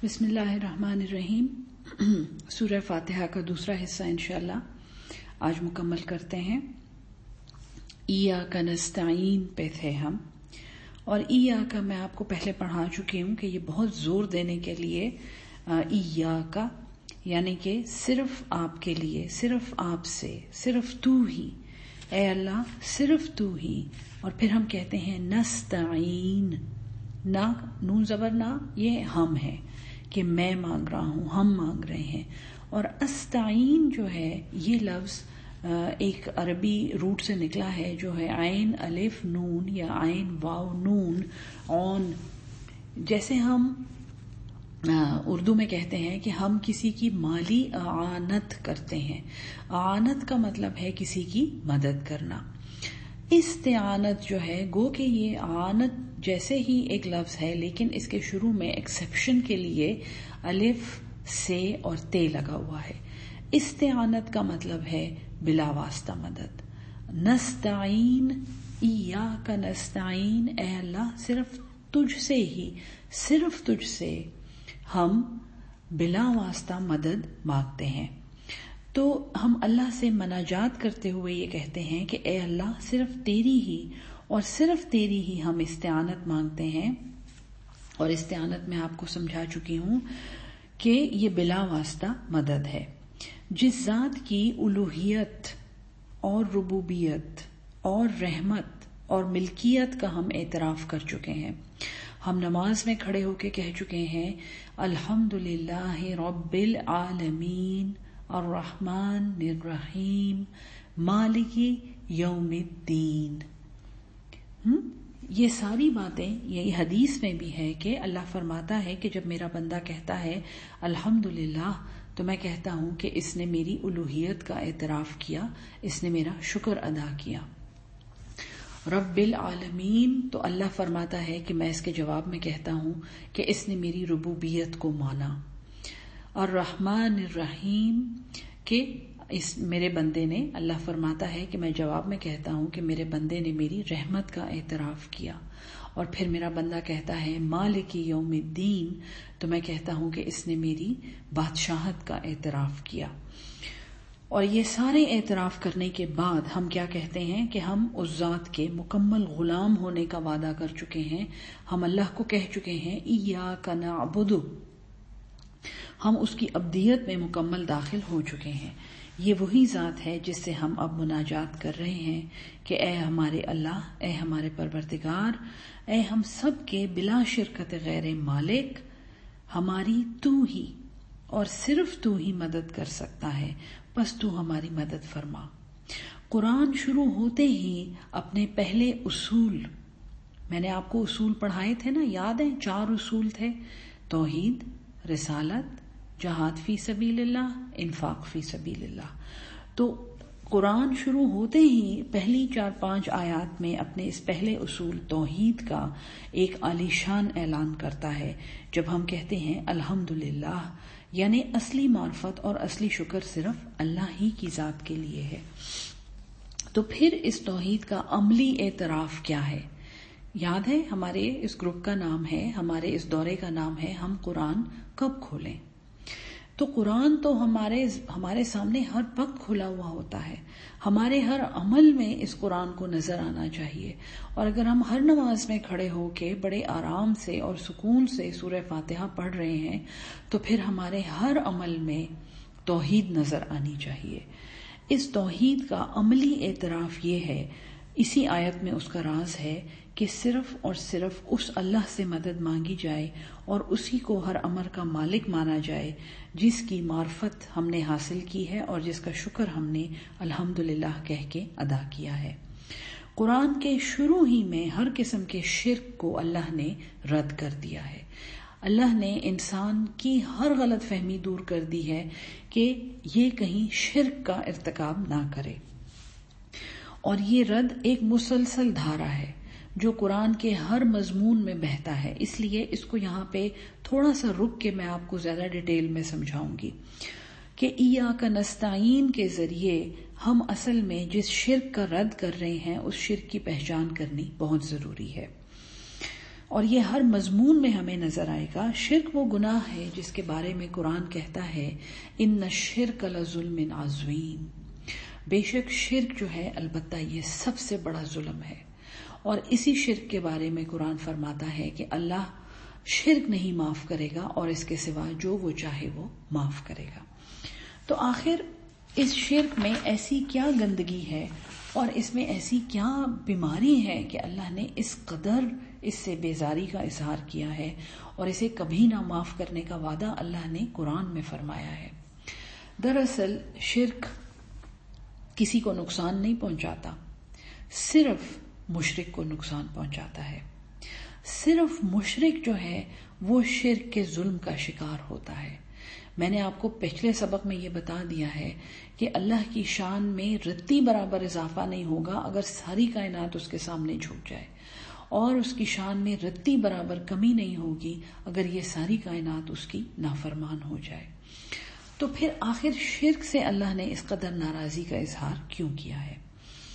بسم اللہ الرحمن الرحیم. سورہ فاتحہ کا دوسرا حصہ انشاءاللہ آج مکمل کرتے ہیں. ایاک نستعین پہ تھے ہم، اور ایاک میں آپ کو پہلے پڑھا چکی ہوں کہ یہ بہت زور دینے کے لیے ایاک یعنی کہ صرف آپ کے لیے، صرف آپ سے، صرف تو ہی، اے اللہ صرف تو ہی. اور پھر ہم کہتے ہیں نستعین، نہ نون زبر نہ، یہ ہم ہے کہ میں مانگ رہا ہوں، ہم مانگ رہے ہیں. اور استعین جو ہے یہ لفظ ایک عربی روٹ سے نکلا ہے جو ہے عین الف نون یا عین واو نون اون. جیسے ہم اردو میں کہتے ہیں کہ ہم کسی کی مالی اعانت کرتے ہیں. اعانت کا مطلب ہے کسی کی مدد کرنا. استعانت جو ہے گو کہ یہ اعانت جیسے ہی ایک لفظ ہے، لیکن اس کے شروع میں ایکسیپشن کے لیے الف سے اور تے لگا ہوا ہے. استعانت کا مطلب ہے بلا واسطہ مدد. نستعین، ایاک نستعین، اے اللہ صرف تجھ سے ہی، صرف تجھ سے ہم بلا واسطہ مدد مانگتے ہیں. تو ہم اللہ سے مناجات کرتے ہوئے یہ کہتے ہیں کہ اے اللہ صرف تیری ہی اور صرف تیری ہی ہم استعانت مانگتے ہیں. اور استعانت میں آپ کو سمجھا چکی ہوں کہ یہ بلا واسطہ مدد ہے. جس ذات کی الوہیت اور ربوبیت اور رحمت اور ملکیت کا ہم اعتراف کر چکے ہیں. ہم نماز میں کھڑے ہو کے کہہ چکے ہیں الحمدللہ رب العالمین الرحمن الرحیم مالک یوم الدین. یہ ساری باتیں یہی حدیث میں بھی ہے کہ اللہ فرماتا ہے کہ جب میرا بندہ کہتا ہے الحمدللہ تو میں کہتا ہوں کہ اس نے میری الوہیت کا اعتراف کیا، اس نے میرا شکر ادا کیا. رب العالمین تو اللہ فرماتا ہے کہ میں اس کے جواب میں کہتا ہوں کہ اس نے میری ربوبیت کو مانا. الرحمن الرحیم کہ اس میرے بندے نے، اللہ فرماتا ہے کہ میں جواب میں کہتا ہوں کہ میرے بندے نے میری رحمت کا اعتراف کیا. اور پھر میرا بندہ کہتا ہے مالک یوم الدین تو میں کہتا ہوں کہ اس نے میری بادشاہت کا اعتراف کیا. اور یہ سارے اعتراف کرنے کے بعد ہم کیا کہتے ہیں کہ ہم اس ذات کے مکمل غلام ہونے کا وعدہ کر چکے ہیں. ہم اللہ کو کہہ چکے ہیں ایاک نعبد، ہم اس کی عبدیت میں مکمل داخل ہو چکے ہیں. یہ وہی ذات ہے جس سے ہم اب مناجات کر رہے ہیں کہ اے ہمارے اللہ، اے ہمارے پروردگار، اے ہم سب کے بلا شرکت غیر مالک، ہماری تو ہی اور صرف تو ہی مدد کر سکتا ہے، بس تو ہماری مدد فرما. قرآن شروع ہوتے ہی اپنے پہلے اصول، میں نے آپ کو اصول پڑھائے تھے نا، یاد ہیں؟ 4 اصول تھے: توحید، رسالت، جہاد فی سبیل اللہ، انفاق فی سبیل اللہ. تو قرآن شروع ہوتے ہی پہلی 4-5 آیات میں اپنے اس پہلے اصول توحید کا ایک عالیشان اعلان کرتا ہے. جب ہم کہتے ہیں الحمدللہ یعنی اصلی معرفت اور اصلی شکر صرف اللہ ہی کی ذات کے لیے ہے. تو پھر اس توحید کا عملی اعتراف کیا ہے؟ یاد ہے ہمارے اس گروپ کا نام ہے، ہمارے اس دورے کا نام ہے ہم قرآن کب کھولیں. تو قرآن تو ہمارے سامنے ہر وقت کھلا ہوا ہوتا ہے. ہمارے ہر عمل میں اس قرآن کو نظر آنا چاہیے. اور اگر ہم ہر نماز میں کھڑے ہو کے بڑے آرام سے اور سکون سے سورہ فاتحہ پڑھ رہے ہیں تو پھر ہمارے ہر عمل میں توحید نظر آنی چاہیے. اس توحید کا عملی اعتراف یہ ہے، اسی آیت میں اس کا راز ہے کہ صرف اور صرف اس اللہ سے مدد مانگی جائے اور اسی کو ہر امر کا مالک مانا جائے جس کی معرفت ہم نے حاصل کی ہے اور جس کا شکر ہم نے الحمدللہ کہہ کے ادا کیا ہے. قرآن کے شروع ہی میں ہر قسم کے شرک کو اللہ نے رد کر دیا ہے. اللہ نے انسان کی ہر غلط فہمی دور کر دی ہے کہ یہ کہیں شرک کا ارتکاب نہ کرے. اور یہ رد ایک مسلسل دھارا ہے جو قرآن کے ہر مضمون میں بہتا ہے. اس لیے اس کو یہاں پہ تھوڑا سا رک کے میں آپ کو زیادہ ڈیٹیل میں سمجھاؤں گی کہ ایاک نستعین کے ذریعے ہم اصل میں جس شرک کا رد کر رہے ہیں اس شرک کی پہچان کرنی بہت ضروری ہے. اور یہ ہر مضمون میں ہمیں نظر آئے گا. شرک وہ گناہ ہے جس کے بارے میں قرآن کہتا ہے ان الشرک لظلم عظیم. بے شک شرک جو ہے البتہ یہ سب سے بڑا ظلم ہے. اور اسی شرک کے بارے میں قرآن فرماتا ہے کہ اللہ شرک نہیں معاف کرے گا اور اس کے سوا جو وہ چاہے وہ معاف کرے گا. تو آخر اس شرک میں ایسی کیا گندگی ہے اور اس میں ایسی کیا بیماری ہے کہ اللہ نے اس قدر اس سے بیزاری کا اظہار کیا ہے اور اسے کبھی نہ معاف کرنے کا وعدہ اللہ نے قرآن میں فرمایا ہے. دراصل شرک کسی کو نقصان نہیں پہنچاتا، صرف مشرک کو نقصان پہنچاتا ہے. صرف مشرک جو ہے وہ شرک کے ظلم کا شکار ہوتا ہے. میں نے آپ کو پچھلے سبق میں یہ بتا دیا ہے کہ اللہ کی شان میں رتی برابر اضافہ نہیں ہوگا اگر ساری کائنات اس کے سامنے جھک جائے، اور اس کی شان میں رتی برابر کمی نہیں ہوگی اگر یہ ساری کائنات اس کی نافرمان ہو جائے. تو پھر آخر شرک سے اللہ نے اس قدر ناراضی کا اظہار کیوں کیا ہے؟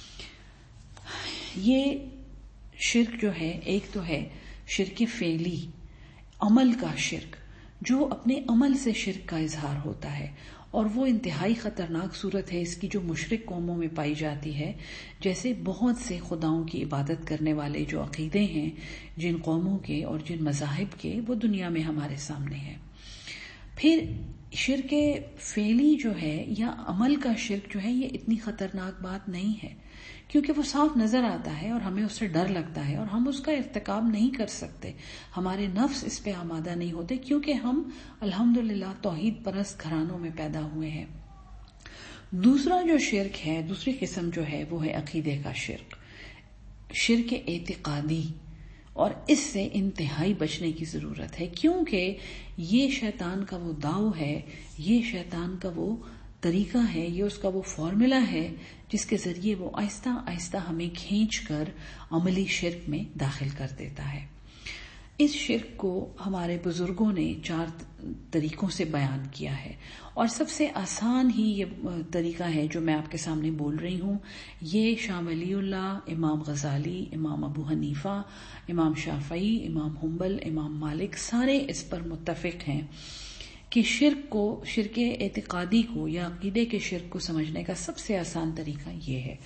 یہ شرک جو ہے، ایک تو ہے شرک فعلی، عمل کا شرک، جو اپنے عمل سے شرک کا اظہار ہوتا ہے، اور وہ انتہائی خطرناک صورت ہے اس کی جو مشرک قوموں میں پائی جاتی ہے. جیسے بہت سے خداؤں کی عبادت کرنے والے جو عقیدے ہیں جن قوموں کے اور جن مذاہب کے، وہ دنیا میں ہمارے سامنے ہیں. پھر شرک فعلی جو ہے یا عمل کا شرک جو ہے، یہ اتنی خطرناک بات نہیں ہے کیونکہ وہ صاف نظر آتا ہے اور ہمیں اس سے ڈر لگتا ہے اور ہم اس کا ارتکاب نہیں کر سکتے. ہمارے نفس اس پہ آمادہ نہیں ہوتے کیونکہ ہم الحمدللہ توحید پرست گھرانوں میں پیدا ہوئے ہیں. دوسرا جو شرک ہے، دوسری قسم جو ہے، وہ ہے عقیدے کا شرک، شرک اعتقادی. اور اس سے انتہائی بچنے کی ضرورت ہے کیونکہ یہ شیطان کا وہ داؤ ہے، یہ شیطان کا وہ طریقہ ہے، یہ اس کا وہ فارمولا ہے جس کے ذریعے وہ آہستہ آہستہ ہمیں کھینچ کر عملی شرک میں داخل کر دیتا ہے. اس شرک کو ہمارے بزرگوں نے 4 طریقوں سے بیان کیا ہے، اور سب سے آسان ہی یہ طریقہ ہے جو میں آپ کے سامنے بول رہی ہوں. یہ شاہ ولی اللہ، امام غزالی، امام ابو حنیفہ، امام شافعی، امام حنبل، امام مالک، سارے اس پر متفق ہیں کہ شرک اعتقادی کو یا عقیدے کے شرک کو سمجھنے کا سب سے آسان طریقہ یہ ہے.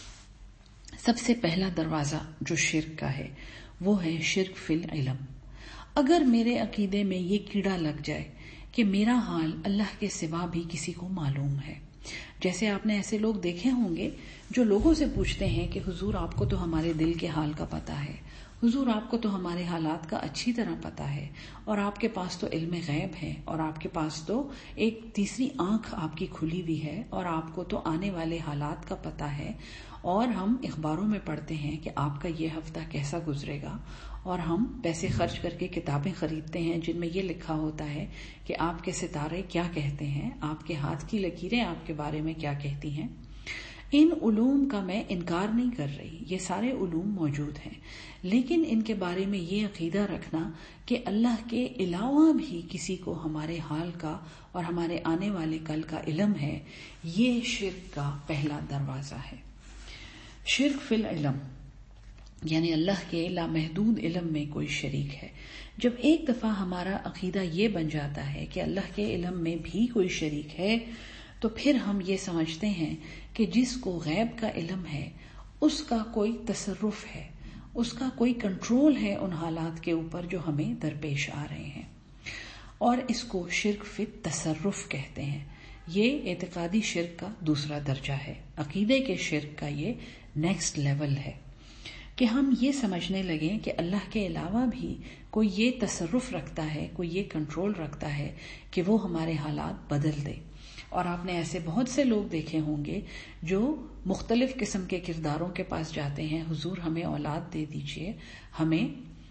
سب سے پہلا دروازہ جو شرک کا ہے وہ ہے شرک فی العلم. اگر میرے عقیدے میں یہ کیڑا لگ جائے کہ میرا حال اللہ کے سوا بھی کسی کو معلوم ہے. جیسے آپ نے ایسے لوگ دیکھے ہوں گے جو لوگوں سے پوچھتے ہیں کہ حضور آپ کو تو ہمارے دل کے حال کا پتہ ہے، حضور آپ کو تو ہمارے حالات کا اچھی طرح پتہ ہے، اور آپ کے پاس تو علم غیب ہے، اور آپ کے پاس تو ایک تیسری آنکھ آپ کی کھلی ہوئی ہے، اور آپ کو تو آنے والے حالات کا پتہ ہے، اور ہم اخباروں میں پڑھتے ہیں کہ آپ کا یہ ہفتہ کیسا گزرے گا، اور ہم پیسے خرچ کر کے کتابیں خریدتے ہیں جن میں یہ لکھا ہوتا ہے کہ آپ کے ستارے کیا کہتے ہیں، آپ کے ہاتھ کی لکیریں آپ کے بارے میں کیا کہتی ہیں. ان علوم کا میں انکار نہیں کر رہی، یہ سارے علوم موجود ہیں، لیکن ان کے بارے میں یہ عقیدہ رکھنا کہ اللہ کے علاوہ بھی کسی کو ہمارے حال کا اور ہمارے آنے والے کل کا علم ہے، یہ شرک کا پہلا دروازہ ہے. شرک فی العلم یعنی اللہ کے لامحدود علم میں کوئی شریک ہے. جب ایک دفعہ ہمارا عقیدہ یہ بن جاتا ہے کہ اللہ کے علم میں بھی کوئی شریک ہے، تو پھر ہم یہ سمجھتے ہیں کہ جس کو غیب کا علم ہے اس کا کوئی تصرف ہے، اس کا کوئی کنٹرول ہے ان حالات کے اوپر جو ہمیں درپیش آ رہے ہیں، اور اس کو شرک فی تصرف کہتے ہیں. یہ اعتقادی شرک کا دوسرا درجہ ہے. عقیدے کے شرک کا یہ نیکسٹ لیول ہے کہ ہم یہ سمجھنے لگیں کہ اللہ کے علاوہ بھی کوئی یہ تصرف رکھتا ہے، کوئی یہ کنٹرول رکھتا ہے کہ وہ ہمارے حالات بدل دے. اور آپ نے ایسے بہت سے لوگ دیکھے ہوں گے جو مختلف قسم کے کرداروں کے پاس جاتے ہیں، حضور ہمیں اولاد دے دیجئے، ہمیں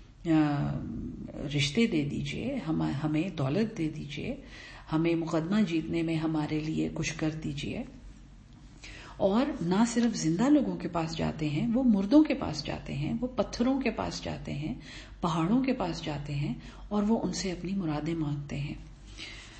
رشتے دے دیجئے، ہمیں دولت دے دیجئے، ہمیں مقدمہ جیتنے میں ہمارے لیے کچھ کر دیجئے. اور نہ صرف زندہ لوگوں کے پاس جاتے ہیں، وہ مردوں کے پاس جاتے ہیں، وہ پتھروں کے پاس جاتے ہیں، پہاڑوں کے پاس جاتے ہیں، اور وہ ان سے اپنی مرادیں مانگتے ہیں.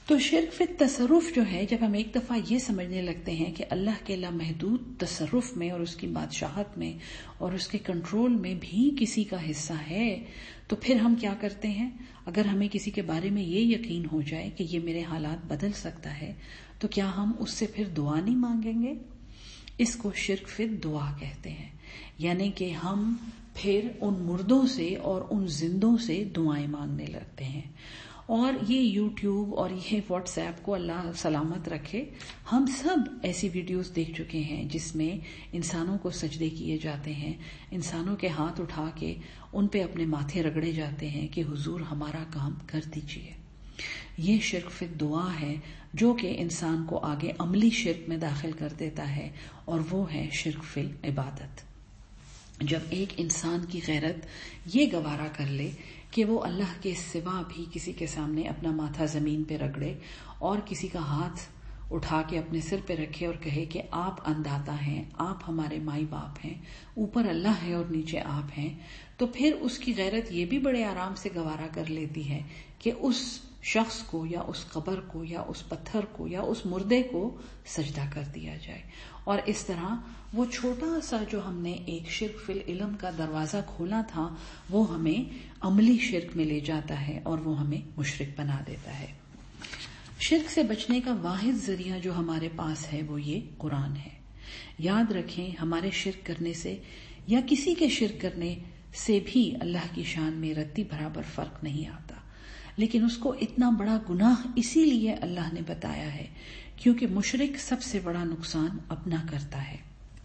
تو شرک فی تصرف جو ہے، جب ہم ایک دفعہ یہ سمجھنے لگتے ہیں کہ اللہ کے لامحدود تصرف میں اور اس کی بادشاہت میں اور اس کے کنٹرول میں بھی کسی کا حصہ ہے، تو پھر ہم کیا کرتے ہیں؟ اگر ہمیں کسی کے بارے میں یہ یقین ہو جائے کہ یہ میرے حالات بدل سکتا ہے، تو کیا ہم اس سے پھر دعا نہیں مانگیں گے؟ اس کو شرک فی دعا کہتے ہیں، یعنی کہ ہم پھر ان مردوں سے اور ان زندوں سے دعائیں مانگنے لگتے ہیں۔ اور یہ یوٹیوب اور یہ واٹس ایپ کو اللہ سلامت رکھے، ہم سب ایسی ویڈیوز دیکھ چکے ہیں جس میں انسانوں کو سجدے کیے جاتے ہیں، انسانوں کے ہاتھ اٹھا کے ان پہ اپنے ماتھے رگڑے جاتے ہیں کہ حضور ہمارا کام کر دیجیے۔ یہ شرک فی دعا ہے جو کہ انسان کو آگے عملی شرک میں داخل کر دیتا ہے، اور وہ ہے شرک فی عبادت۔ جب ایک انسان کی غیرت یہ گوارا کر لے کہ وہ اللہ کے سوا بھی کسی کے سامنے اپنا ماتھا زمین پہ رگڑے اور کسی کا ہاتھ اٹھا کے اپنے سر پہ رکھے اور کہے کہ آپ انداتا ہیں، آپ ہمارے مائی باپ ہیں، اوپر اللہ ہے اور نیچے آپ ہیں، تو پھر اس کی غیرت یہ بھی بڑے آرام سے گوارا کر لیتی ہے کہ اس شخص کو یا اس قبر کو یا اس پتھر کو یا اس مردے کو سجدہ کر دیا جائے۔ اور اس طرح وہ چھوٹا سا جو ہم نے ایک شرک فی العلم کا دروازہ کھولا تھا، وہ ہمیں عملی شرک میں لے جاتا ہے اور وہ ہمیں مشرک بنا دیتا ہے۔ شرک سے بچنے کا واحد ذریعہ جو ہمارے پاس ہے وہ یہ قرآن ہے۔ یاد رکھیں، ہمارے شرک کرنے سے یا کسی کے شرک کرنے سے بھی اللہ کی شان میں رتی برابر فرق نہیں آتا، لیکن اس کو اتنا بڑا گناہ اسی لیے اللہ نے بتایا ہے کیونکہ مشرک سب سے بڑا نقصان اپنا کرتا ہے۔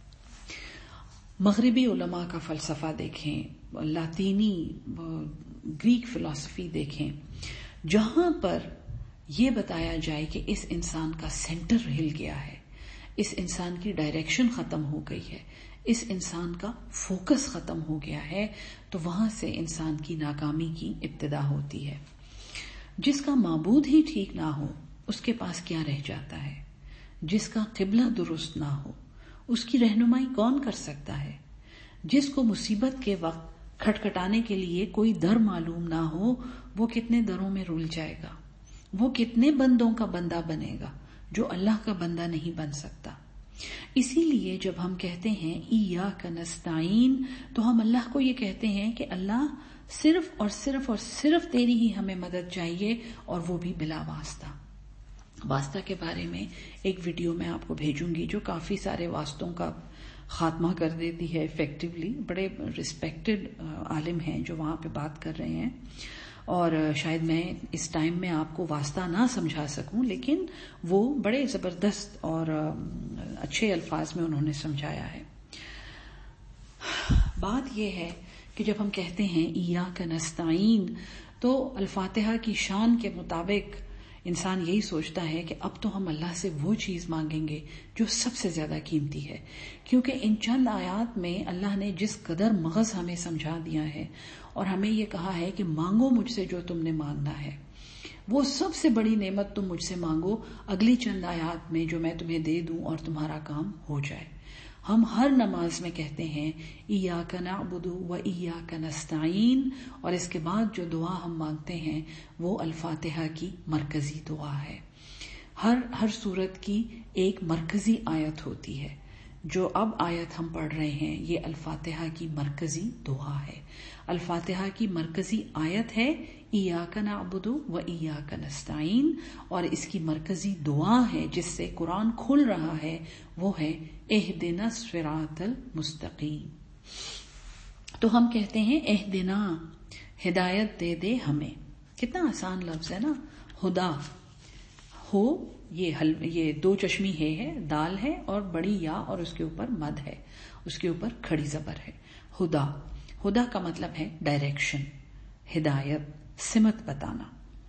مغربی علماء کا فلسفہ دیکھیں، لاطینی گریک فلسفی دیکھیں، جہاں پر یہ بتایا جائے کہ اس انسان کا سینٹر ہل گیا ہے، اس انسان کی ڈائریکشن ختم ہو گئی ہے، اس انسان کا فوکس ختم ہو گیا ہے، تو وہاں سے انسان کی ناکامی کی ابتدا ہوتی ہے۔ جس کا معبود ہی ٹھیک نہ ہو، اس کے پاس کیا رہ جاتا ہے؟ جس کا قبلہ درست نہ ہو، اس کی رہنمائی کون کر سکتا ہے؟ جس کو مصیبت کے وقت کھٹکھٹانے کے لیے کوئی در معلوم نہ ہو، وہ کتنے دروں میں رول جائے گا؟ وہ کتنے بندوں کا بندہ بنے گا جو اللہ کا بندہ نہیں بن سکتا؟ اسی لیے جب ہم کہتے ہیں ایاک نستعین، تو ہم اللہ کو یہ کہتے ہیں کہ اللہ صرف اور صرف اور صرف تیری ہی ہمیں مدد چاہیے، اور وہ بھی بلا واسطہ۔ واسطہ کے بارے میں ایک ویڈیو میں آپ کو بھیجوں گی جو کافی سارے واسطوں کا خاتمہ کر دیتی ہے ایفیکٹولی۔ بڑے ریسپیکٹڈ عالم ہیں جو وہاں پہ بات کر رہے ہیں، اور شاید میں اس ٹائم میں آپ کو واسطہ نہ سمجھا سکوں، لیکن وہ بڑے زبردست اور اچھے الفاظ میں انہوں نے سمجھایا ہے۔ بات یہ ہے کہ جب ہم کہتے ہیں ایاک نستعین، تو الفاتحہ کی شان کے مطابق انسان یہی سوچتا ہے کہ اب تو ہم اللہ سے وہ چیز مانگیں گے جو سب سے زیادہ قیمتی ہے، کیونکہ ان چند آیات میں اللہ نے جس قدر مغز ہمیں سمجھا دیا ہے اور ہمیں یہ کہا ہے کہ مانگو مجھ سے جو تم نے مانگنا ہے، وہ سب سے بڑی نعمت تم مجھ سے مانگو اگلی چند آیات میں جو میں تمہیں دے دوں اور تمہارا کام ہو جائے۔ ہم ہر نماز میں کہتے ہیں ایاک نعبد و ایاک نستعین، اور اس کے بعد جو دعا ہم مانگتے ہیں وہ الفاتحہ کی مرکزی دعا ہے۔ ہر سورت کی ایک مرکزی آیت ہوتی ہے، جو اب آیت ہم پڑھ رہے ہیں یہ الفاتحہ کی مرکزی دعا ہے۔ الفاتحہ کی مرکزی آیت ہے ایاک نعبد و ایاک نستعین، اور اس کی مرکزی دعا ہے جس سے قرآن کھل رہا ہے، وہ ہے اہدنا الصراط المستقیم۔ تو ہم کہتے ہیں اہدنا، ہدایت دے دے ہمیں۔ کتنا آسان لفظ ہے نا، ہدا ہو، یہ دو چشمی ہے، دال ہے اور بڑی یا، اور اس کے اوپر مد ہے، اس کے اوپر کھڑی زبر ہے۔ ہدا، ہدا کا مطلب ہے ڈائریکشن، ہدایت، سمت بتانا۔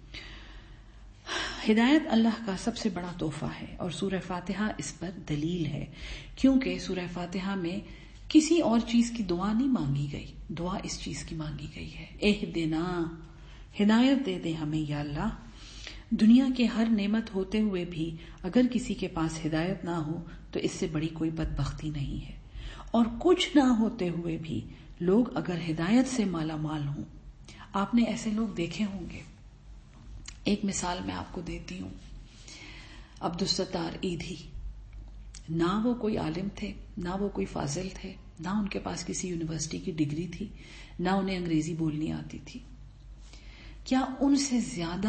ہدایت اللہ کا سب سے بڑا تحفہ ہے، اور سورہ فاتحہ اس پر دلیل ہے، کیونکہ سورہ فاتحہ میں کسی اور چیز کی دعا نہیں مانگی گئی، دعا اس چیز کی مانگی گئی ہے، اہدنا، ہدایت دے دے ہمیں یا اللہ۔ دنیا کے ہر نعمت ہوتے ہوئے بھی اگر کسی کے پاس ہدایت نہ ہو تو اس سے بڑی کوئی بدبختی نہیں ہے، اور کچھ نہ ہوتے ہوئے بھی لوگ اگر ہدایت سے مالا مال ہوں، آپ نے ایسے لوگ دیکھے ہوں گے، ایک مثال میں آپ کو دیتی ہوں. عبدالستار ایدھی، نہ وہ کوئی عالم تھے، نہ وہ کوئی فاضل تھے، نہ ان کے پاس کسی یونیورسٹی کی ڈگری تھی، نہ انہیں انگریزی بولنی آتی تھی. کیا ان سے زیادہ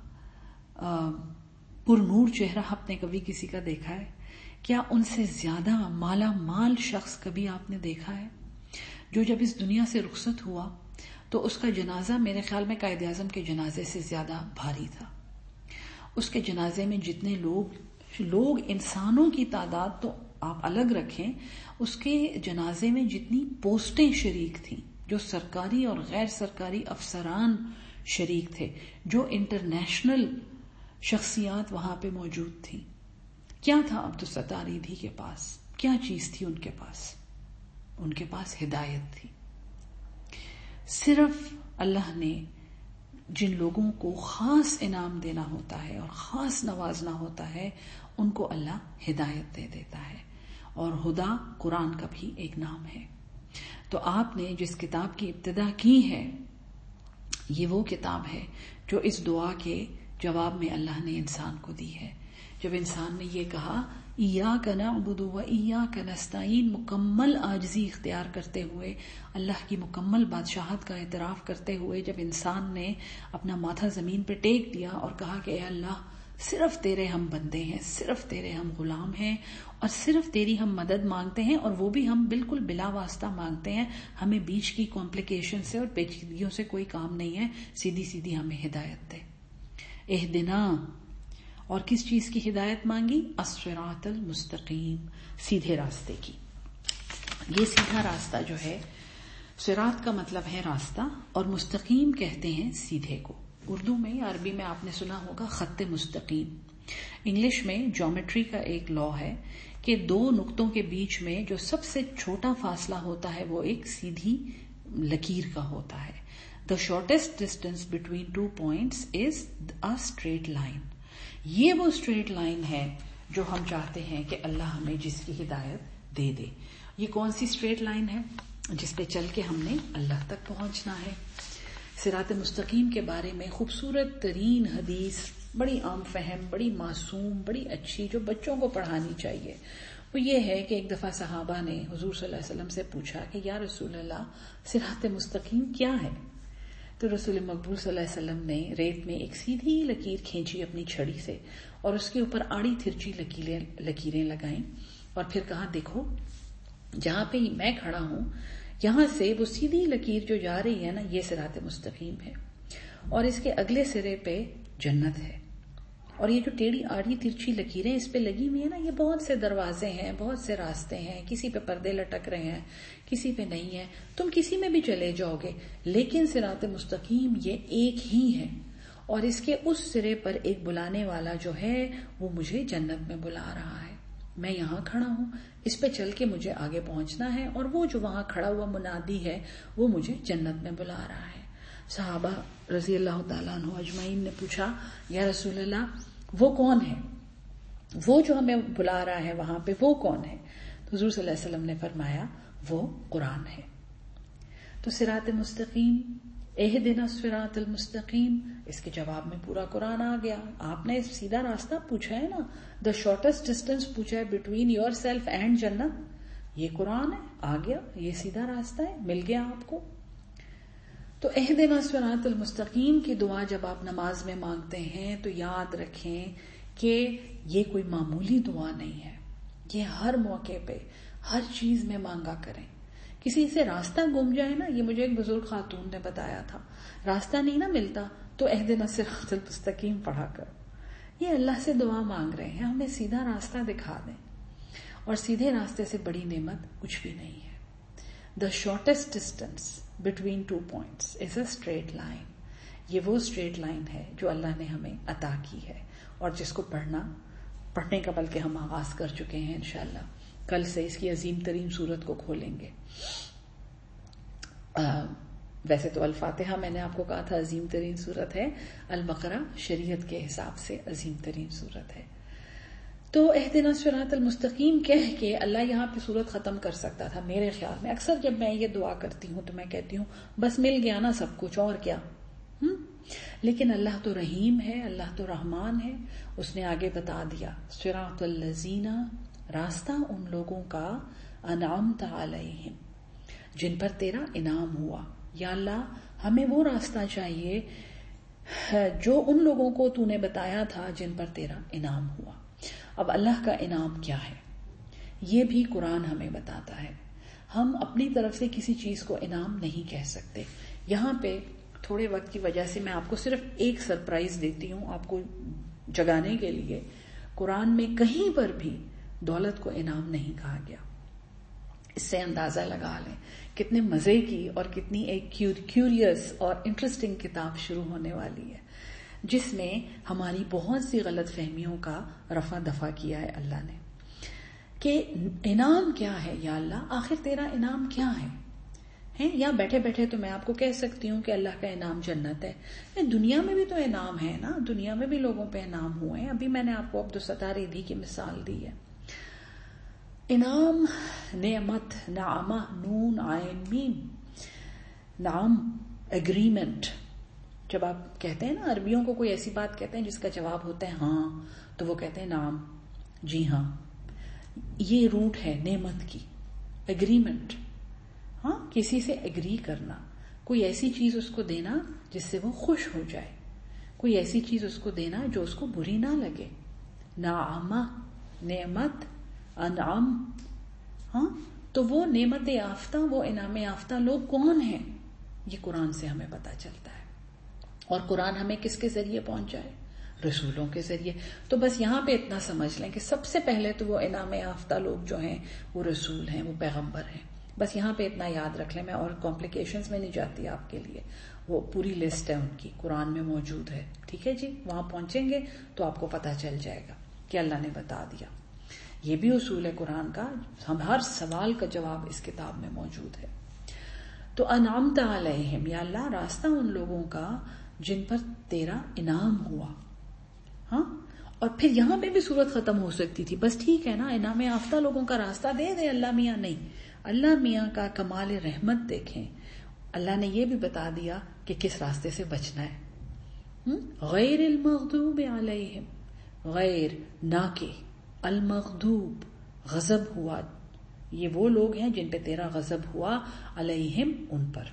پر نور چہرہ آپ نے کبھی کسی کا دیکھا ہے؟ کیا ان سے زیادہ مالا مال شخص کبھی آپ نے دیکھا ہے؟ جو جب اس دنیا سے رخصت ہوا تو اس کا جنازہ میرے خیال میں قائد اعظم کے جنازے سے زیادہ بھاری تھا. اس کے جنازے میں جتنے لوگ انسانوں کی تعداد تو آپ الگ رکھیں، اس کے جنازے میں جتنی پوسٹیں شریک تھیں، جو سرکاری اور غیر سرکاری افسران شریک تھے، جو انٹرنیشنل شخصیات وہاں پہ موجود تھیں. کیا تھا عبدالستار ایدھی کے پاس؟ کیا چیز تھی ان کے پاس؟ ان کے پاس ہدایت تھی. صرف اللہ نے جن لوگوں کو خاص انعام دینا ہوتا ہے اور خاص نوازنا ہوتا ہے، ان کو اللہ ہدایت دے دیتا ہے. اور ہدا قرآن کا بھی ایک نام ہے. تو آپ نے جس کتاب کی ابتدا کی ہے، یہ وہ کتاب ہے جو اس دعا کے جواب میں اللہ نے انسان کو دی ہے. جب انسان نے یہ کہا ایاک نعبد و ایاک نستعین، مکمل عاجزی اختیار کرتے ہوئے، اللہ کی مکمل بادشاہت کا اعتراف کرتے ہوئے، جب انسان نے اپنا ماتھا زمین پہ ٹیک دیا اور کہا کہ اے اللہ، صرف تیرے ہم بندے ہیں، صرف تیرے ہم غلام ہیں، اور صرف تیری ہم مدد مانگتے ہیں، اور وہ بھی ہم بالکل بلا واسطہ مانگتے ہیں، ہمیں بیچ کی کمپلیکیشن سے اور پیچیدگیوں سے کوئی کام نہیں ہے، سیدھی سیدھی ہمیں ہدایت دے. اہدنا، اور کس چیز کی ہدایت مانگی؟ الصراط المستقیم، سیدھے راستے کی. یہ سیدھا راستہ جو ہے، صراط کا مطلب ہے راستہ، اور مستقیم کہتے ہیں سیدھے کو. اردو میں یا عربی میں آپ نے سنا ہوگا خط مستقیم. انگلش میں جیومیٹری کا ایک لا ہے کہ دو نقطوں کے بیچ میں جو سب سے چھوٹا فاصلہ ہوتا ہے وہ ایک سیدھی لکیر کا ہوتا ہے. The shortest distance between 2 points is a straight line. یہ وہ اسٹریٹ لائن ہے جو ہم چاہتے ہیں کہ اللہ ہمیں جس کی ہدایت دے دے. یہ کون سی اسٹریٹ لائن ہے؟ جس پہ چل کے ہم نے اللہ تک پہنچنا ہے. صراط مستقیم کے بارے میں خوبصورت ترین حدیث، بڑی عام فہم، بڑی معصوم، بڑی اچھی، جو بچوں کو پڑھانی چاہیے، وہ یہ ہے کہ ایک دفعہ صحابہ نے حضور صلی اللہ علیہ وسلم سے پوچھا کہ یا رسول اللہ، صراط مستقیم کیا ہے؟ تو رسول مقبول صلی اللہ علیہ وسلم نے ریت میں ایک سیدھی لکیر کھینچی اپنی چھڑی سے، اور اس کے اوپر آڑی ترچی لکیریں لگائیں، اور پھر کہا دیکھو جہاں پہ میں کھڑا ہوں، یہاں سے وہ سیدھی لکیر جو جا رہی ہے نا، یہ صراط مستقیم ہے، اور اس کے اگلے سرے پہ جنت ہے، اور یہ جو ٹیڑھی آڑی ترچھی لکیریں اس پہ لگی ہوئی ہیں نا، یہ بہت سے دروازے ہیں، بہت سے راستے ہیں، کسی پہ پردے لٹک رہے ہیں، کسی پہ نہیں ہے، تم کسی میں بھی چلے جاؤ گے، لیکن صراط مستقیم یہ ایک ہی ہے، اور اس کے اس سرے پر ایک بلانے والا جو ہے وہ مجھے جنت میں بلا رہا ہے. میں یہاں کھڑا ہوں، اس پہ چل کے مجھے آگے پہنچنا ہے، اور وہ جو وہاں کھڑا ہوا منادی ہے وہ مجھے جنت میں بلا رہا ہے. صحابہ رضی اللہ تعالیٰ عنہ اجمعین نے پوچھا یا رسول اللہ وہ کون ہے؟ وہ جو ہمیں بلا رہا ہے وہاں پہ وہ کون ہے؟ تو حضور صلی اللہ علیہ وسلم نے فرمایا وہ قرآن ہے. تو صراط مستقیم، اہدنا الصراط المستقیم، اس کے جواب میں پورا قرآن آ گیا. آپ نے سیدھا راستہ پوچھا ہے نا، دا شارٹیسٹ ڈسٹینس پوچھا ہے بٹوین یور سیلف اینڈ جنت، یہ قرآن ہے، آ گیا، یہ سیدھا راستہ ہے، مل گیا آپ کو. تو اہدنا الصراط المستقیم کی دعا جب آپ نماز میں مانگتے ہیں تو یاد رکھیں کہ یہ کوئی معمولی دعا نہیں ہے، یہ ہر موقع پہ ہر چیز میں مانگا کریں. کسی سے راستہ گم جائے نا، یہ مجھے ایک بزرگ خاتون نے بتایا تھا، راستہ نہیں نا ملتا تو اہدنا الصراط المستقیم پڑھا کر. یہ اللہ سے دعا مانگ رہے ہیں ہمیں سیدھا راستہ دکھا دیں، اور سیدھے راستے سے بڑی نعمت کچھ بھی نہیں ہے. The shortest distance between 2 points is a straight line. یہ وہ straight line ہے جو اللہ نے ہمیں عطا کی ہے، اور جس کو پڑھنے کا بلکہ ہم آغاز کر چکے ہیں. انشاءاللہ کل سے اس کی عظیم ترین صورت کو کھولیں گے. ویسے تو الفاتحہ میں نے آپ کو کہا تھا عظیم ترین صورت ہے، البقرہ شریعت کے حساب سے عظیم ترین صورت ہے. تو اہدنا الصراط المستقیم کہہ کے اللہ یہاں پہ صورت ختم کر سکتا تھا. میرے خیال میں اکثر جب میں یہ دعا کرتی ہوں تو میں کہتی ہوں بس مل گیا نا سب کچھ، اور کیا. لیکن اللہ تو رحیم ہے، اللہ تو رحمان ہے. اس نے آگے بتا دیا صراط الذین، راستہ ان لوگوں کا انعمت علیہم، جن پر تیرا انعام ہوا. یا اللہ ہمیں وہ راستہ چاہیے جو ان لوگوں کو تو نے بتایا تھا جن پر تیرا انعام ہوا. اب اللہ کا انعام کیا ہے یہ بھی قرآن ہمیں بتاتا ہے. ہم اپنی طرف سے کسی چیز کو انعام نہیں کہہ سکتے. یہاں پہ تھوڑے وقت کی وجہ سے میں آپ کو صرف ایک سرپرائز دیتی ہوں آپ کو جگانے کے لیے. قرآن میں کہیں پر بھی دولت کو انعام نہیں کہا گیا. اس سے اندازہ لگا لیں کتنے مزے کی اور کتنی ایک کیوریس اور انٹرسٹنگ کتاب شروع ہونے والی ہے، جس نے ہماری بہت سی غلط فہمیوں کا رفع دفع کیا ہے اللہ نے. کہ انعام کیا ہے یا اللہ، آخر تیرا انعام کیا ہے؟ یا بیٹھے بیٹھے تو میں آپ کو کہہ سکتی ہوں کہ اللہ کا انعام جنت ہے. دنیا میں بھی تو انعام ہے نا، دنیا میں بھی لوگوں پہ انعام ہوئے ہیں. ابھی میں نے آپ کو عبدالستار ایدھی کی مثال دی ہے. انعام، نعمت، نعمہ، نون عین میم. نعم اگریمنٹ. جب آپ کہتے ہیں نا، عربیوں کو کوئی ایسی بات کہتے ہیں جس کا جواب ہوتا ہے ہاں، تو وہ کہتے ہیں نعم، جی ہاں. یہ روٹ ہے نعمت کی، اگریمنٹ. ہاں، کسی سے اگری کرنا، کوئی ایسی چیز اس کو دینا جس سے وہ خوش ہو جائے، کوئی ایسی چیز اس کو دینا جو اس کو بری نہ لگے. نعمہ، نعمت، انعام. ہاں، تو وہ نعمت یافتہ، وہ انعام یافتہ لوگ کون ہیں؟ یہ قرآن سے ہمیں پتہ چلتا ہے. اور قرآن ہمیں کس کے ذریعے پہنچا ہے؟ رسولوں کے ذریعے. تو بس یہاں پہ اتنا سمجھ لیں کہ سب سے پہلے تو وہ انعام یافتہ لوگ جو ہیں وہ رسول ہیں، وہ پیغمبر ہیں. بس یہاں پہ اتنا یاد رکھ لیں. میں اور کمپلیکیشنز میں نہیں جاتی آپ کے لیے، وہ پوری لسٹ ہے ان کی، قرآن میں موجود ہے. ٹھیک ہے جی، وہاں پہنچیں گے تو آپ کو پتہ چل جائے گا کہ اللہ نے بتا دیا. یہ بھی اصول ہے قرآن کا، ہم ہر سوال کا جواب اس کتاب میں موجود ہے. تو انعمت علیہم، یا اللہ راستہ ان لوگوں کا جن پر تیرا انعام ہوا. ہاں، اور پھر یہاں پہ بھی صورت ختم ہو سکتی تھی، بس ٹھیک ہے نا، انعام یافتہ لوگوں کا راستہ دے دے اللہ میاں. نہیں، اللہ میاں کا کمال رحمت دیکھیں. اللہ نے یہ بھی بتا دیا کہ کس راستے سے بچنا ہے. غیر المغضوب علیہم، غیر نہ کہ، المغضوب غضب ہوا، یہ وہ لوگ ہیں جن پہ تیرا غضب ہوا، علیہم ان پر.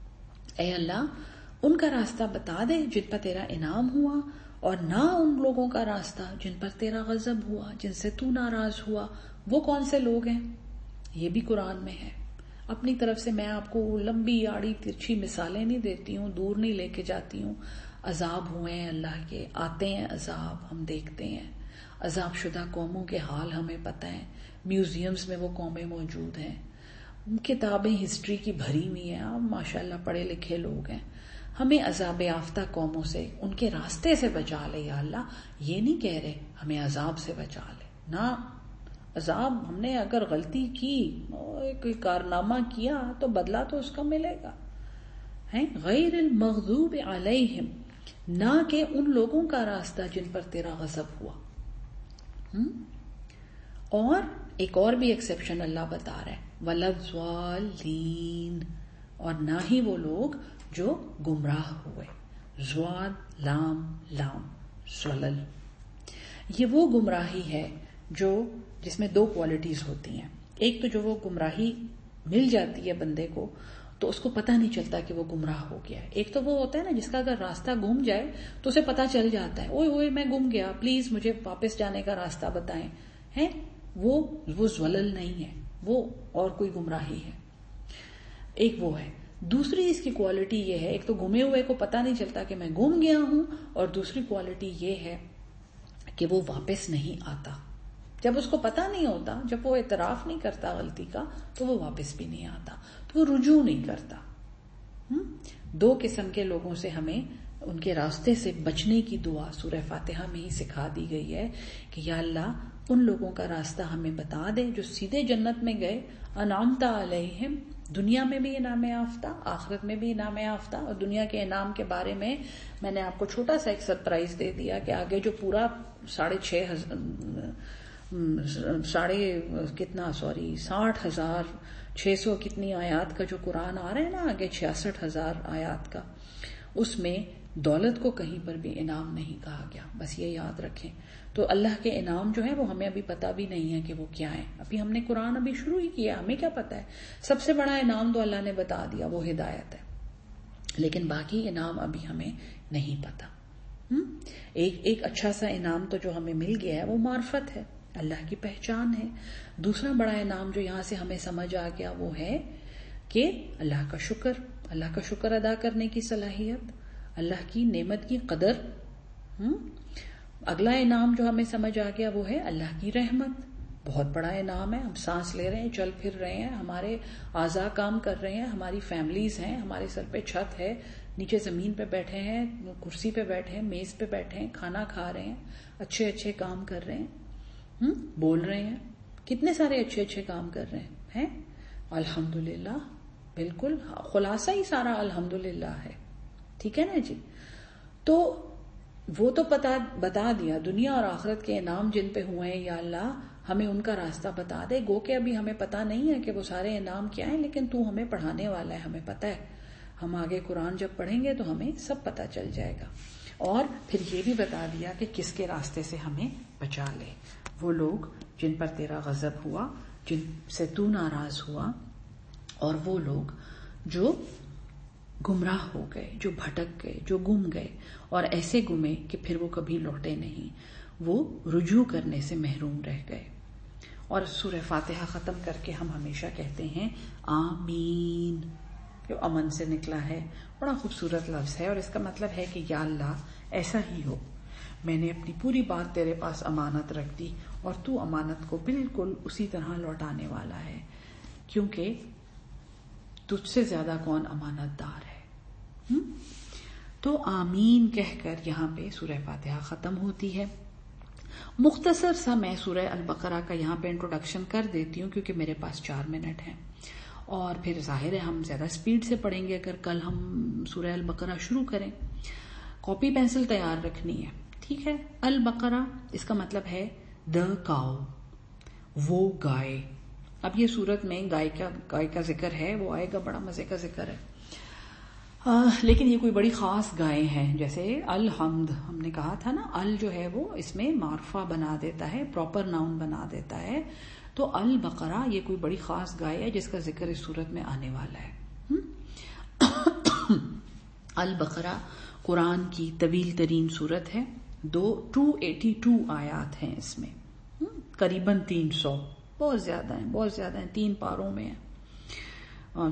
اے اللہ ان کا راستہ بتا دے جن پر تیرا انعام ہوا، اور نہ ان لوگوں کا راستہ جن پر تیرا غضب ہوا، جن سے تو ناراض ہوا. وہ کون سے لوگ ہیں؟ یہ بھی قرآن میں ہے. اپنی طرف سے میں آپ کو لمبی آڑی ترچھی مثالیں نہیں دیتی ہوں، دور نہیں لے کے جاتی ہوں. عذاب ہوئے ہیں اللہ کے، آتے ہیں عذاب، ہم دیکھتے ہیں. عذاب شدہ قوموں کے حال ہمیں پتہ ہیں، میوزیمز میں وہ قومیں موجود ہیں، کتابیں ہسٹری کی بھری ہوئی ہیں. آپ ماشاءاللہ پڑھے لکھے لوگ ہیں. ہمیں عذاب یافتہ قوموں سے، ان کے راستے سے بچا لے یا اللہ. یہ نہیں کہہ رہے ہمیں عذاب سے بچا لے، نہ. عذاب، ہم نے اگر غلطی کی، کوئی کارنامہ کیا تو بدلہ تو اس کا ملے گا. غیر المغضوب علیہم، نہ کہ ان لوگوں کا راستہ جن پر تیرا غضب ہوا. اور ایک اور بھی ایکسیپشن اللہ بتا رہا ہے، وَلَضَّالِّينَ، اور نہ ہی وہ لوگ جو گمراہ ہوئے. زواد لام لام زلل، یہ وہ گمراہی ہے جس میں دو کوالٹیز ہوتی ہیں. ایک تو جو وہ گمراہی مل جاتی ہے بندے کو تو اس کو پتہ نہیں چلتا کہ وہ گمراہ ہو گیا ہے. ایک تو وہ ہوتا ہے نا جس کا اگر راستہ گم جائے تو اسے پتہ چل جاتا ہے، اوئے اوئے میں گم گیا، پلیز مجھے واپس جانے کا راستہ بتائیں. وہ زلل نہیں ہے، وہ اور کوئی گمراہی ہے. ایک وہ ہے. دوسری اس کی کوالٹی یہ ہے، ایک تو گمے ہوئے کو پتہ نہیں چلتا کہ میں گم گیا ہوں، اور دوسری کوالٹی یہ ہے کہ وہ واپس نہیں آتا. جب اس کو پتہ نہیں ہوتا، جب وہ اعتراف نہیں کرتا غلطی کا، تو وہ واپس بھی نہیں آتا، تو وہ رجوع نہیں کرتا. دو قسم کے لوگوں سے ہمیں ان کے راستے سے بچنے کی دعا سورہ فاتحہ میں ہی سکھا دی گئی ہے کہ یا اللہ ان لوگوں کا راستہ ہمیں بتا دے جو سیدھے جنت میں گئے. انعمت علیہم، دنیا میں بھی انعام یافتہ، آخرت میں بھی انعام یافتہ. اور دنیا کے انعام کے بارے میں نے آپ کو چھوٹا سا ایک سرپرائز دے دیا کہ آگے جو پورا 60,600 کتنی آیات کا جو قرآن آ رہا ہے نا آگے 66,000 آیات کا، اس میں دولت کو کہیں پر بھی انعام نہیں کہا گیا، بس یہ یاد رکھیں. تو اللہ کے انعام جو ہیں وہ ہمیں ابھی پتہ بھی نہیں ہے کہ وہ کیا ہیں. ابھی ہم نے قرآن ابھی شروع ہی کیا، ہمیں کیا پتہ ہے. سب سے بڑا انعام تو اللہ نے بتا دیا، وہ ہدایت ہے، لیکن باقی انعام ابھی ہمیں نہیں پتہ. ایک اچھا سا انعام تو جو ہمیں مل گیا ہے وہ معرفت ہے، اللہ کی پہچان ہے. دوسرا بڑا انعام جو یہاں سے ہمیں سمجھ آ گیا وہ ہے کہ اللہ کا شکر ادا کرنے کی صلاحیت، اللہ کی نعمت کی قدر. اگلا انعام جو ہمیں سمجھ آ گیا وہ ہے اللہ کی رحمت. بہت بڑا انعام ہے، ہم سانس لے رہے ہیں، چل پھر رہے ہیں، ہمارے اعضاء کام کر رہے ہیں، ہماری فیملیز ہیں، ہمارے سر پہ چھت ہے، نیچے زمین پہ بیٹھے ہیں، کرسی پہ بیٹھے ہیں، میز پہ بیٹھے ہیں، کھانا کھا رہے ہیں، اچھے کام کر رہے ہیں، بول رہے ہیں، کتنے سارے اچھے کام کر رہے ہیں. الحمدللہ، بالکل خلاصہ ہی سارا الحمدللہ ہے. ٹھیک ہے نا جی. تو وہ تو بتا دیا دنیا اور آخرت کے انعام جن پہ ہوئے ہیں، یا اللہ ہمیں ان کا راستہ بتا دے. گو کہ ابھی ہمیں پتا نہیں ہے کہ وہ سارے انعام کیا ہیں، لیکن تو ہمیں پڑھانے والا ہے، ہمیں پتا ہے. ہم آگے قرآن جب پڑھیں گے تو ہمیں سب پتا چل جائے گا. اور پھر یہ بھی بتا دیا کہ کس کے راستے سے ہمیں بچا لے. وہ لوگ جن پر تیرا غضب ہوا، جن سے تو ناراض ہوا، اور وہ لوگ جو گمراہ ہو گئے، جو بھٹک گئے، جو گم گئے، اور ایسے گمے کہ پھر وہ کبھی لوٹے نہیں، وہ رجوع کرنے سے محروم رہ گئے. اور سورہ فاتحہ ختم کر کے ہم ہمیشہ کہتے ہیں آمین، جو امن سے نکلا ہے. بڑا خوبصورت لفظ ہے، اور اس کا مطلب ہے کہ یا اللہ ایسا ہی ہو، میں نے اپنی پوری بات تیرے پاس امانت رکھ دی، اور تو امانت کو بالکل اسی طرح لوٹانے والا ہے، کیونکہ تجھ سے زیادہ کون امانت دار ہے. تو آمین کہہ کر یہاں پہ سورہ فاتحہ ختم ہوتی ہے. مختصر سا میں سورہ البقرہ کا یہاں پہ انٹروڈکشن کر دیتی ہوں، کیونکہ میرے پاس 4 منٹ ہیں، اور پھر ظاہر ہے ہم زیادہ سپیڈ سے پڑھیں گے اگر کل ہم سورہ البقرہ شروع کریں. کاپی پینسل تیار رکھنی ہے، ٹھیک ہے. البقرہ اس کا مطلب ہے دا کاؤ، وہ گائے. اب یہ سورت میں گائے کا ذکر ہے، وہ آئے گا، بڑا مزے کا ذکر ہے. لیکن یہ کوئی بڑی خاص گائے ہیں، جیسے الحمد ہم نے کہا تھا نا، ال جو ہے وہ اس میں معرفہ بنا دیتا ہے، پراپر ناؤن بنا دیتا ہے. تو البقرہ یہ کوئی بڑی خاص گائے ہے جس کا ذکر اس صورت میں آنے والا ہے. البقرہ قرآن کی طویل ترین صورت ہے. 282 آیات ہیں اس میں، قریباً 300، بہت زیادہ ہیں، 3 پاروں میں ہیں،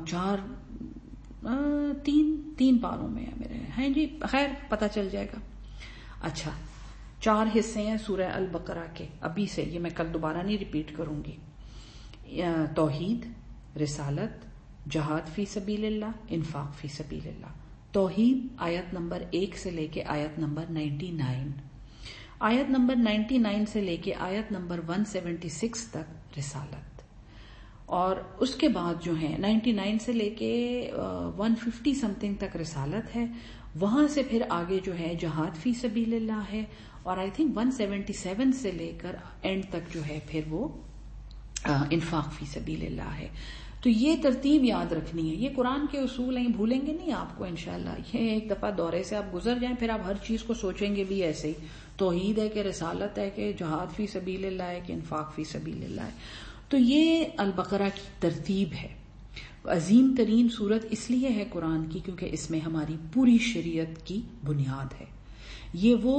3 پاروں میں میرے ہیں جی. خیر پتہ چل جائے گا. اچھا، 4 حصے ہیں سورہ البقرہ کے. ابھی سے یہ میں کل دوبارہ نہیں ریپیٹ کروں گی. توحید، رسالت، جہاد فی سبیل اللہ، انفاق فی سبیل اللہ. توحید آیت نمبر 1 سے لے کے آیت نمبر 99، آیت نمبر 99 سے لے کے آیت نمبر 176 تک رسالت، اور اس کے بعد جو ہے 99 سے لے کے 150 سمتنگ تک رسالت ہے. وہاں سے پھر آگے جو ہے جہاد فی سبیل اللہ ہے، اور آئی تھنک 177 سے لے کر اینڈ تک جو ہے پھر وہ انفاق فی سبیل اللہ ہے. تو یہ ترتیب یاد رکھنی ہے. یہ قرآن کے اصول ہیں، بھولیں گے نہیں آپ کو انشاءاللہ. یہ ایک دفعہ دورے سے آپ گزر جائیں، پھر آپ ہر چیز کو سوچیں گے بھی ایسے ہی. توحید ہے کہ رسالت ہے کہ جہاد فی سبیل اللہ ہے کہ انفاق فی سبیل اللہ ہے. تو یہ البقرہ کی ترتیب ہے. عظیم ترین صورت اس لیے ہے قرآن کی کیونکہ اس میں ہماری پوری شریعت کی بنیاد ہے. یہ وہ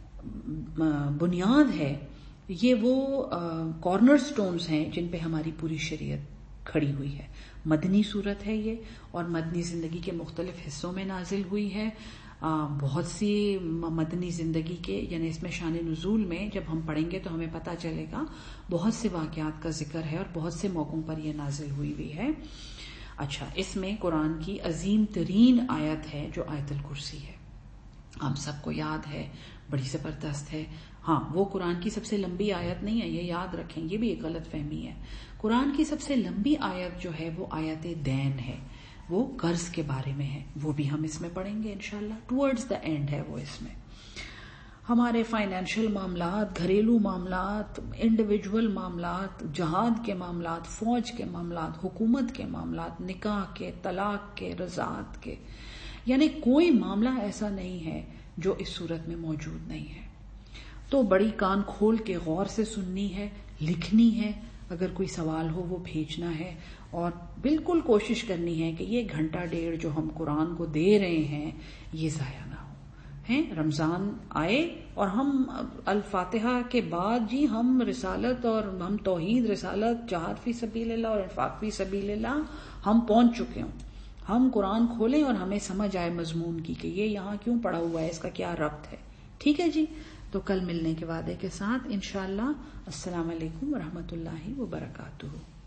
بنیاد ہے، یہ وہ کارنر سٹونز ہیں جن پہ ہماری پوری شریعت کھڑی ہوئی ہے. مدنی صورت ہے یہ، اور مدنی زندگی کے مختلف حصوں میں نازل ہوئی ہے. بہت سی مدنی زندگی کے، یعنی اس میں شان نزول میں جب ہم پڑھیں گے تو ہمیں پتہ چلے گا بہت سے واقعات کا ذکر ہے، اور بہت سے موقعوں پر یہ نازل ہوئی ہے. اچھا، اس میں قرآن کی عظیم ترین آیت ہے جو آیت الکرسی ہے. ہم سب کو یاد ہے، بڑی زبردست ہے. ہاں، وہ قرآن کی سب سے لمبی آیت نہیں ہے، یہ یاد رکھیں، یہ بھی ایک غلط فہمی ہے. قرآن کی سب سے لمبی آیت جو ہے وہ آیت دین ہے، وہ قرض کے بارے میں ہے. وہ بھی ہم اس میں پڑھیں گے انشاءاللہ، ٹورڈز دا اینڈ ہے وہ. اس میں ہمارے فائنینشیل معاملات، گھریلو معاملات، انڈیویجول معاملات، جہاد کے معاملات، فوج کے معاملات، حکومت کے معاملات، نکاح کے، طلاق کے، رضاعت کے، یعنی کوئی معاملہ ایسا نہیں ہے جو اس صورت میں موجود نہیں ہے. تو بڑی کان کھول کے غور سے سننی ہے، لکھنی ہے، اگر کوئی سوال ہو وہ بھیجنا ہے، اور بالکل کوشش کرنی ہے کہ یہ گھنٹہ ڈیڑھ جو ہم قرآن کو دے رہے ہیں یہ ضائع نہ ہو. رمضان آئے اور ہم الفاتحہ کے بعد جی ہم رسالت اور ہم توحید، رسالت، جہاد فی سبیل اللہ اور انفاق فی سبیل اللہ ہم پہنچ چکے ہوں. ہم قرآن کھولیں اور ہمیں سمجھ آئے مضمون کی کہ یہ یہاں کیوں پڑا ہوا ہے، اس کا کیا ربط ہے. ٹھیک ہے جی. تو کل ملنے کے وعدے کے ساتھ انشاءاللہ. السلام علیکم ورحمۃ اللہ وبرکاتہ.